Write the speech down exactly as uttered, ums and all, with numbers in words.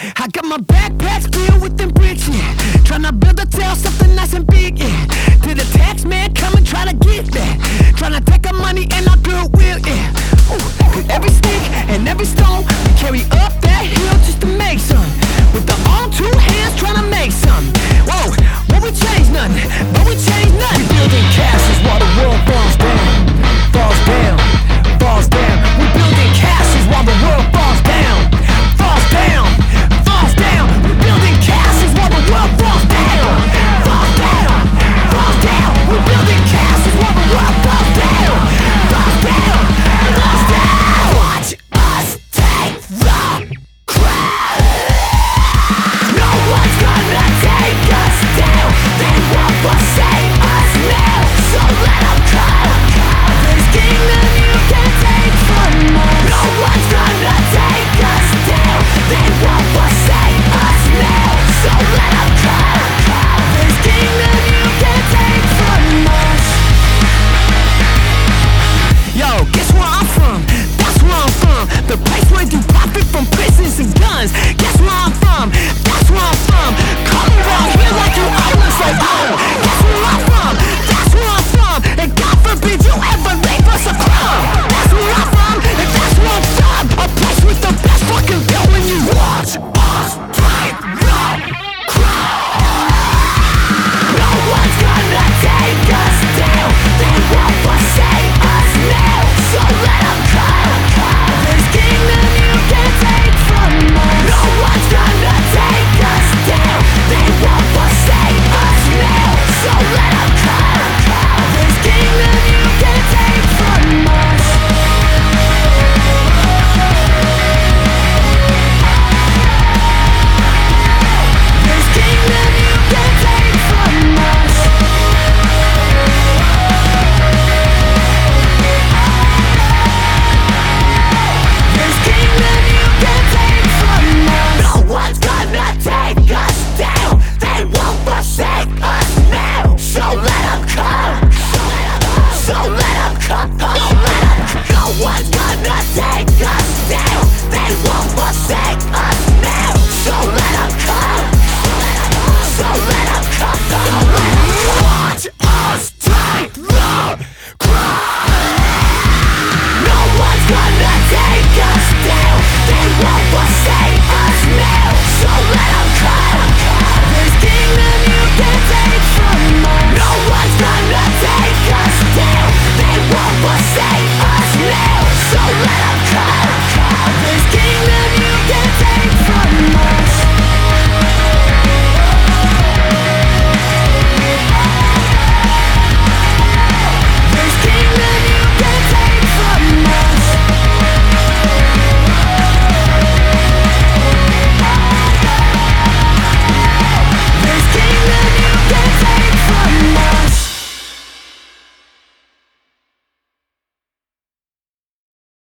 I got my backpacks filled with them bricks, yeah. Tryna build a tail, something nice and big, yeah. To the tax man, come and try to get that. Tryna take our money and our goodwill, yeah. Ooh, with every stick and every stone, we carry up that hill just to make some. With our own two hands, tryna make some. Whoa, well we change nothing, but we change nothing. We building castles while the world falls down, falls down, falls down. We building castles while the world falls down, falls down, falls down. We building castles while the world falls down, falls down, falls down. We building castles while the world falls down, falls down, falls down. Watch us take the crown. No one's gonna take us down. They won't forsake us now. So let them come. This kingdom you can't take from us. No one's gonna take us down. They won't forsake us now. So let them come. This kingdom you can't take from us. Yo, guess where I'm from? That's where I'm from. The place where you profit from prisons and guns. Guess where